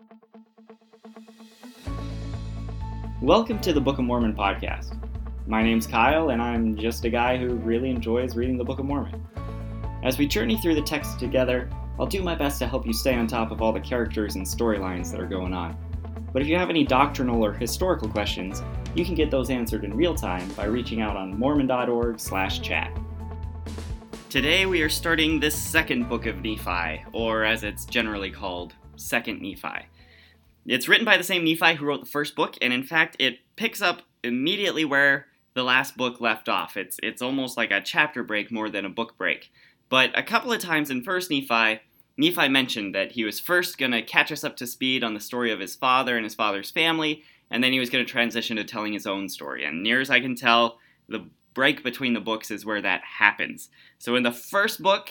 Welcome to the Book of Mormon podcast. My name's Kyle, and I'm just a guy who really enjoys reading the Book of Mormon. As we journey through the text together, I'll do my best to help you stay on top of all the characters and storylines that are going on. But if you have any doctrinal or historical questions, you can get those answered in real time by reaching out on mormon.org/chat. Today we are starting this second book of Nephi, or as it's generally called, Second Nephi. It's written by the same Nephi who wrote the first book, and in fact, it picks up immediately where the last book left off. It's almost like a chapter break more than a book break. But a couple of times in First Nephi, Nephi mentioned that he was first going to catch us up to speed on the story of his father and his father's family, and then he was going to transition to telling his own story. And near as I can tell, the break between the books is where that happens. So in the first book,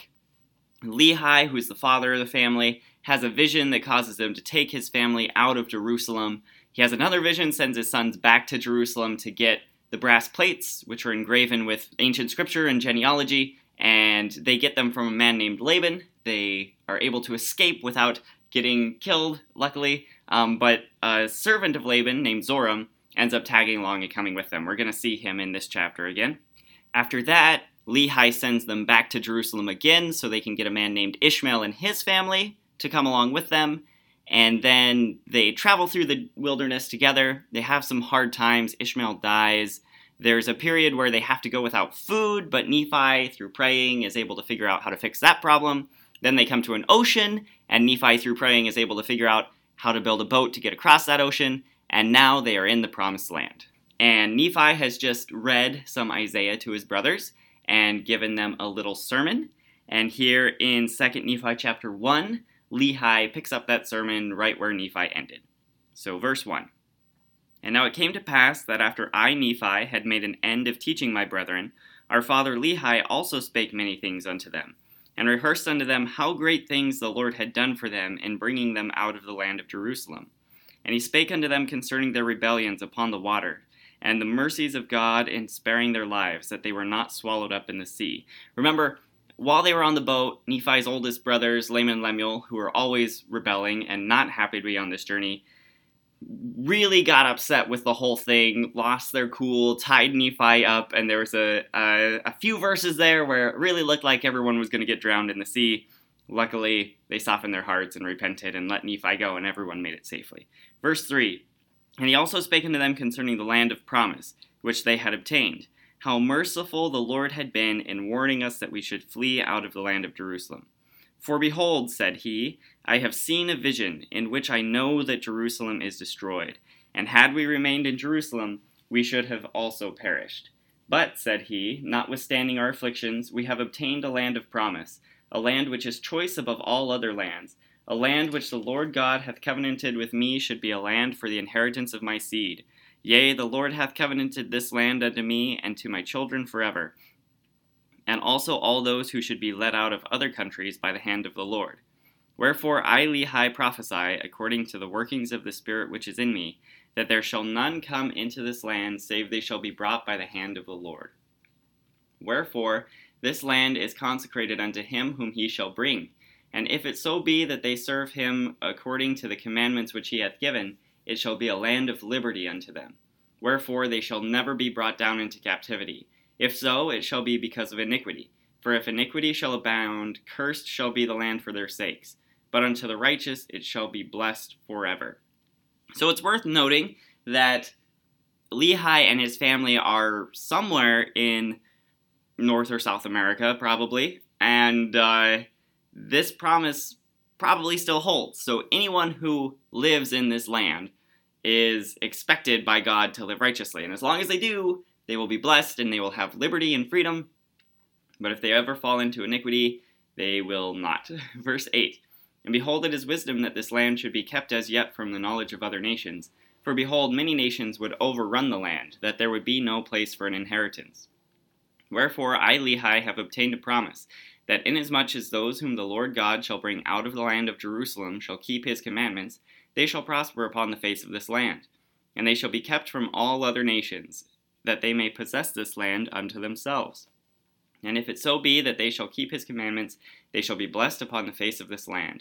Lehi, who's the father of the family, has a vision that causes him to take his family out of Jerusalem. He has another vision, sends his sons back to Jerusalem to get the brass plates, which are engraven with ancient scripture and genealogy, and they get them from a man named Laban. They are able to escape without getting killed, luckily, but a servant of Laban named Zoram ends up tagging along and coming with them. We're going to see him in this chapter again. After that, Lehi sends them back to Jerusalem again so they can get a man named Ishmael and his family to come along with them, and then they travel through the wilderness together. They have some hard times. Ishmael dies. There's a period where they have to go without food, but Nephi, through praying, is able to figure out how to fix that problem. Then they come to an ocean, and Nephi, through praying, is able to figure out how to build a boat to get across that ocean, and now they are in the Promised Land. And Nephi has just read some Isaiah to his brothers and given them a little sermon. And here in 2 Nephi chapter 1, Lehi picks up that sermon right where Nephi ended. So verse 1. And now it came to pass that after I, Nephi, had made an end of teaching my brethren, our father Lehi also spake many things unto them, and rehearsed unto them how great things the Lord had done for them in bringing them out of the land of Jerusalem. And he spake unto them concerning their rebellions upon the water, and the mercies of God in sparing their lives, that they were not swallowed up in the sea. Remember, while they were on the boat, Nephi's oldest brothers, Laman and Lemuel, who were always rebelling and not happy to be on this journey, really got upset with the whole thing, lost their cool, tied Nephi up, and there was a few verses there where it really looked like everyone was going to get drowned in the sea. Luckily, they softened their hearts and repented and let Nephi go, and everyone made it safely. Verse 3, And he also spake unto them concerning the land of promise, which they had obtained, how merciful the Lord had been in warning us that we should flee out of the land of Jerusalem. For behold, said he, I have seen a vision, in which I know that Jerusalem is destroyed. And had we remained in Jerusalem, we should have also perished. But, said he, notwithstanding our afflictions, we have obtained a land of promise, a land which is choice above all other lands, a land which the Lord God hath covenanted with me should be a land for the inheritance of my seed. Yea, the Lord hath covenanted this land unto me and to my children forever, and also all those who should be led out of other countries by the hand of the Lord. Wherefore I, Lehi, prophesy, according to the workings of the Spirit which is in me, that there shall none come into this land, save they shall be brought by the hand of the Lord. Wherefore this land is consecrated unto him whom he shall bring, and if it so be that they serve him according to the commandments which he hath given, it shall be a land of liberty unto them. Wherefore they shall never be brought down into captivity. If so, it shall be because of iniquity. For if iniquity shall abound, cursed shall be the land for their sakes. But unto the righteous it shall be blessed forever. So it's worth noting that Lehi and his family are somewhere in North or South America, probably. And this promise probably still holds. So anyone who lives in this land is expected by God to live righteously. And as long as they do, they will be blessed and they will have liberty and freedom. But if they ever fall into iniquity, they will not. Verse 8, And behold, it is wisdom that this land should be kept as yet from the knowledge of other nations. For behold, many nations would overrun the land, that there would be no place for an inheritance. Wherefore I, Lehi, have obtained a promise, that inasmuch as those whom the Lord God shall bring out of the land of Jerusalem shall keep his commandments, they shall prosper upon the face of this land. And they shall be kept from all other nations, that they may possess this land unto themselves. And if it so be that they shall keep his commandments, they shall be blessed upon the face of this land.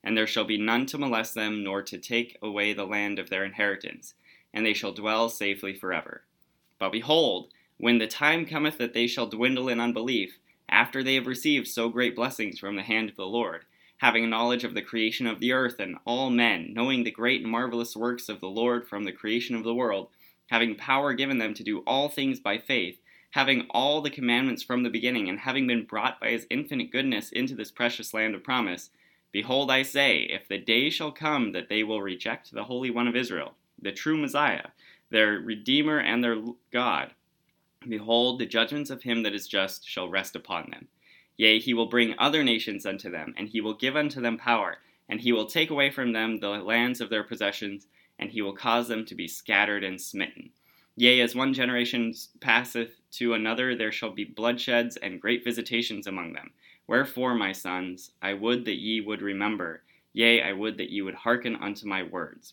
and there shall be none to molest them, nor to take away the land of their inheritance, and they shall dwell safely forever. But behold, when the time cometh that they shall dwindle in unbelief, after they have received so great blessings from the hand of the Lord, having knowledge of the creation of the earth and all men, knowing the great and marvelous works of the Lord from the creation of the world, having power given them to do all things by faith, having all the commandments from the beginning, and having been brought by his infinite goodness into this precious land of promise, behold, I say, if the day shall come that they will reject the Holy One of Israel, the true Messiah, their Redeemer and their God, behold, the judgments of him that is just shall rest upon them. Yea, he will bring other nations unto them, and he will give unto them power, and he will take away from them the lands of their possessions, and he will cause them to be scattered and smitten. Yea, as one generation passeth to another, there shall be bloodsheds and great visitations among them. Wherefore, my sons, I would that ye would remember, yea, I would that ye would hearken unto my words.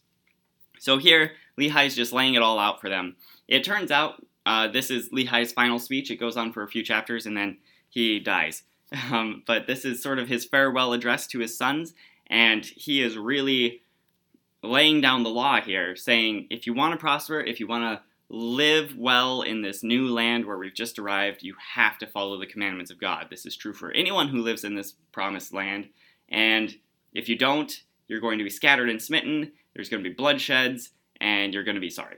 So here, Lehi's just laying it all out for them. It turns out this is Lehi's final speech. It goes on for a few chapters, and then he dies. But this is sort of his farewell address to his sons, and he is really laying down the law here, saying, if you want to prosper, if you want to live well in this new land where we've just arrived, you have to follow the commandments of God. This is true for anyone who lives in this promised land, and if you don't, you're going to be scattered and smitten, there's going to be bloodsheds, and you're going to be sorry.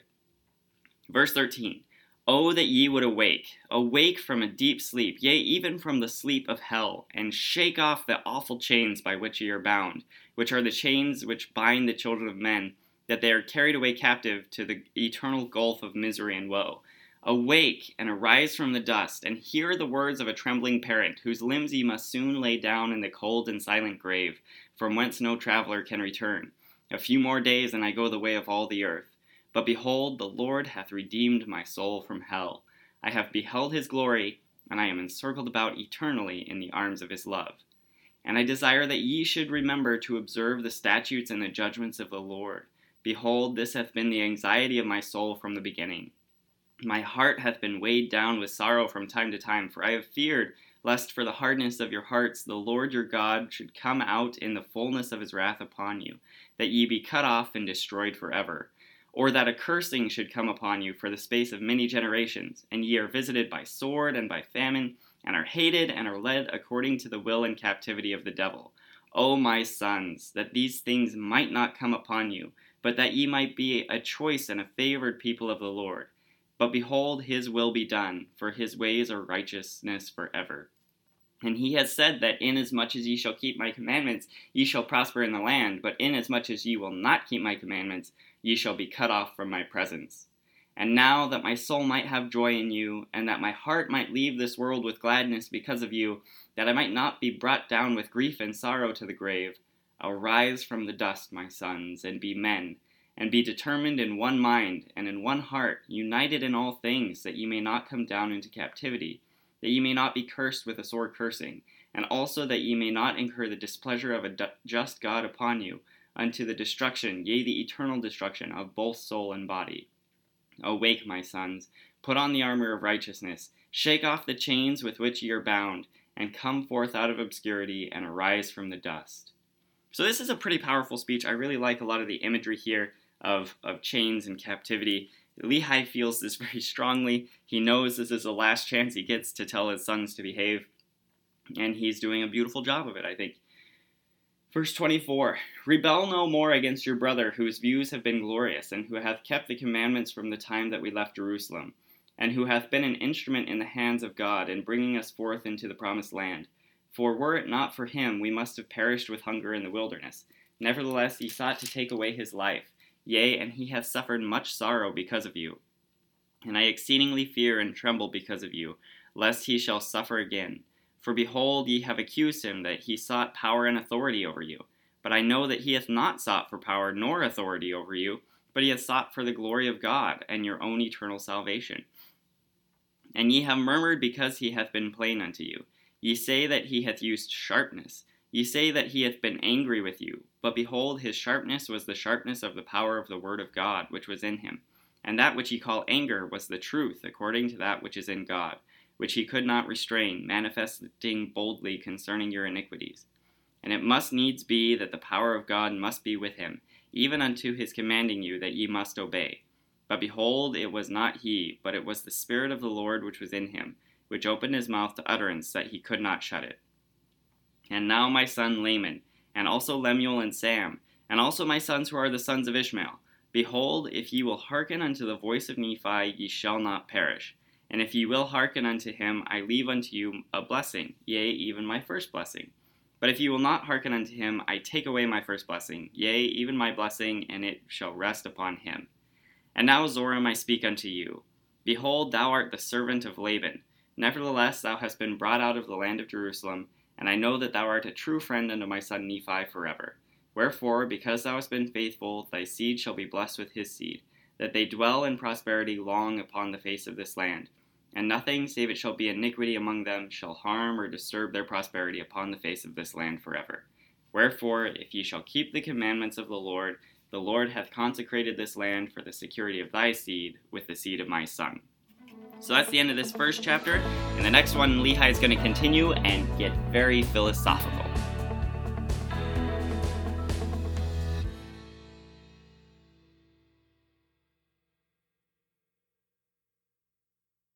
Verse 13, O that ye would awake from a deep sleep, yea, even from the sleep of hell, and shake off the awful chains by which ye are bound, which are the chains which bind the children of men, that they are carried away captive to the eternal gulf of misery and woe. Awake, and arise from the dust, and hear the words of a trembling parent, whose limbs ye must soon lay down in the cold and silent grave, from whence no traveler can return. A few more days, and I go the way of all the earth. But behold, the Lord hath redeemed my soul from hell. I have beheld his glory, and I am encircled about eternally in the arms of his love. And I desire that ye should remember to observe the statutes and the judgments of the Lord. Behold, this hath been the anxiety of my soul from the beginning. My heart hath been weighed down with sorrow from time to time, for I have feared, lest for the hardness of your hearts the Lord your God should come out in the fullness of his wrath upon you, that ye be cut off and destroyed forever. Or that a cursing should come upon you for the space of many generations, and ye are visited by sword and by famine, and are hated, and are led according to the will and captivity of the devil. O my sons, that these things might not come upon you, but that ye might be a choice and a favored people of the Lord. But behold, his will be done, for his ways are righteousness forever. And he has said that inasmuch as ye shall keep my commandments, ye shall prosper in the land, but inasmuch as ye will not keep my commandments, ye shall be cut off from my presence. And now that my soul might have joy in you, and that my heart might leave this world with gladness because of you, that I might not be brought down with grief and sorrow to the grave, arise from the dust, my sons, and be men, and be determined in one mind and in one heart, united in all things, that ye may not come down into captivity, that ye may not be cursed with a sore cursing, and also that ye may not incur the displeasure of a just God upon you, unto the destruction, yea, the eternal destruction of both soul and body. Awake, my sons, put on the armor of righteousness, shake off the chains with which ye are bound, and come forth out of obscurity, and arise from the dust. So this is a pretty powerful speech. I really like a lot of the imagery here of chains and captivity. Lehi feels this very strongly. He knows this is the last chance he gets to tell his sons to behave, and he's doing a beautiful job of it, I think. Verse 24, Rebel no more against your brother, whose views have been glorious, and who hath kept the commandments from the time that we left Jerusalem, and who hath been an instrument in the hands of God in bringing us forth into the promised land. For were it not for him, we must have perished with hunger in the wilderness. Nevertheless, he sought to take away his life. Yea, and he hath suffered much sorrow because of you. And I exceedingly fear and tremble because of you, lest he shall suffer again. For behold, ye have accused him that he sought power and authority over you. But I know that he hath not sought for power nor authority over you, but he hath sought for the glory of God, and your own eternal salvation. And ye have murmured because he hath been plain unto you. Ye say that he hath used sharpness. Ye say that he hath been angry with you. But behold, his sharpness was the sharpness of the power of the word of God, which was in him. And that which ye call anger was the truth, according to that which is in God, which he could not restrain, manifesting boldly concerning your iniquities. And it must needs be that the power of God must be with him, even unto his commanding you that ye must obey. But behold, it was not he, but it was the Spirit of the Lord which was in him, which opened his mouth to utterance, that he could not shut it. And now my son Laman, and also Lemuel and Sam, and also my sons who are the sons of Ishmael, behold, if ye will hearken unto the voice of Nephi, ye shall not perish. And if ye will hearken unto him, I leave unto you a blessing, yea, even my first blessing. But if ye will not hearken unto him, I take away my first blessing, yea, even my blessing, and it shall rest upon him. And now, Zoram, I speak unto you. Behold, thou art the servant of Laban. Nevertheless, thou hast been brought out of the land of Jerusalem, and I know that thou art a true friend unto my son Nephi forever. Wherefore, because thou hast been faithful, thy seed shall be blessed with his seed, that they dwell in prosperity long upon the face of this land. And nothing, save it shall be iniquity among them, shall harm or disturb their prosperity upon the face of this land forever. Wherefore, if ye shall keep the commandments of the Lord hath consecrated this land for the security of thy seed with the seed of my son. So that's the end of this first chapter. In the next one, Lehi is going to continue and get very philosophical.